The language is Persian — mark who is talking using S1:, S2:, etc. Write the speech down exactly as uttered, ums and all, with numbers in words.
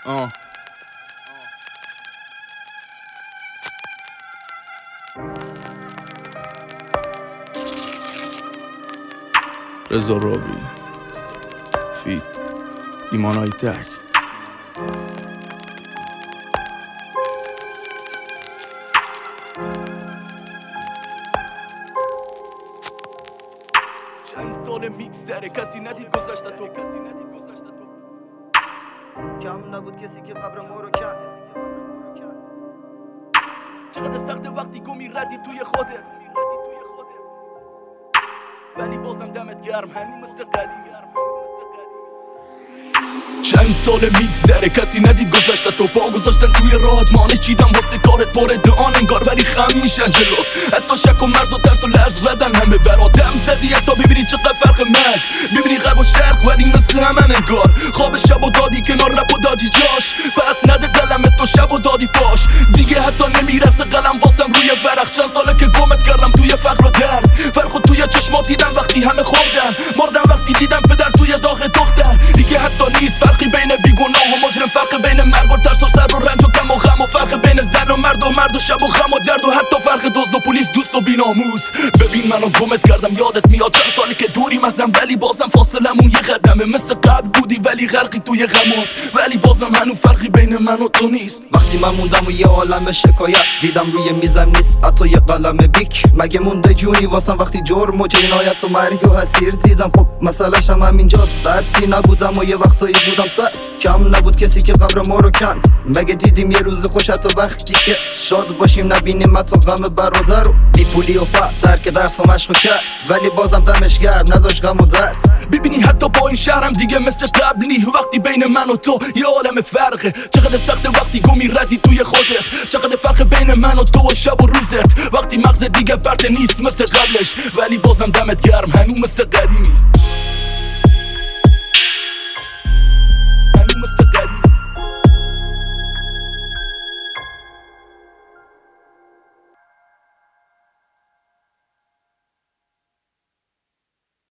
S1: آه. رضا راوی فیت ایمان آیتک
S2: چند سال میگذره کسی ندید گذشته تو کسی ندید گذشته تو
S3: کم نبود کسی که قبر ما رو کند.
S2: چقدر سخت وقتی گمی ردی توی خودت ولی بازم دمت گرم همین مثل قدیم. چند سال میگذره کسی ندید گذشته تو پا گذاشتن توی راهت مانه چیدم واسه کارت وارد آن انگار ولی خم میشن جلوت حتی شک و مرز و ترس و لرز زدن همه برات دم زدی حتی ببینی چقدر فرق مست ببینی غرب و شرق ولی مثل همن انگار خواب شب و دادی کنار رپ و دادی جاش پس نده دلم تو شب و دادی پاش دیگه حتی نمیرفت قلم واسم روی ورق چند ساله که گمت کردم توی فقر و درد فرخو توی چشمات دیدم وقتی همه خوردن مردم وقتی دیدم پدر توی داغ دختر دیگه حتی نیست فرقی بین بیگناه و مجرم فرق بین مرگ و ترس و صبر و رنج و غم و غم و فرق بین زن و مرد و مرد و شب و غم و درد و حتی فرق دزد و پلیس دوست و بیناموس ببین منو گمت کردم یادت میاد چند سالی که دوریم ازم ولی بازم فاصلمون یه قدمه مثل قبل بودی ولی غرقی توی غمات ولی بازم هنو فرقی بین من و تو نیست
S3: وقتی من موندم و یه عالم شکایت دیدم روی میزم نیست حتی یه قلم بیک مگه مونده جونی واسم وقتی جرم و جنایت و مرگ و حسیر دیدم خب مسئله‌ش هم همینجاست درسی نبودم و یه وقتایی بودم سرد کم نبود کسی که قبر ما رو کند مگه دیدیم یه روز خوش حتی وقتی که شاد باشیم نبینیم حتی غم برادر و بی پولی و فقر ترک درس و مشق کرد ولی بازم دمش گرم نذاش غم و درد
S2: ببینی حتی با این شهرم دیگه مثل قبل نی وقتی بین من و تو یه عالم فرقه چقدر سخت وقتی گمی ردی توی خودت چقدر فرق بین من و تو و شب و روزت وقتی مغز دیگه برده نیست مثل قبلش ولی بازم دمت گرم هنو مثل قدیمی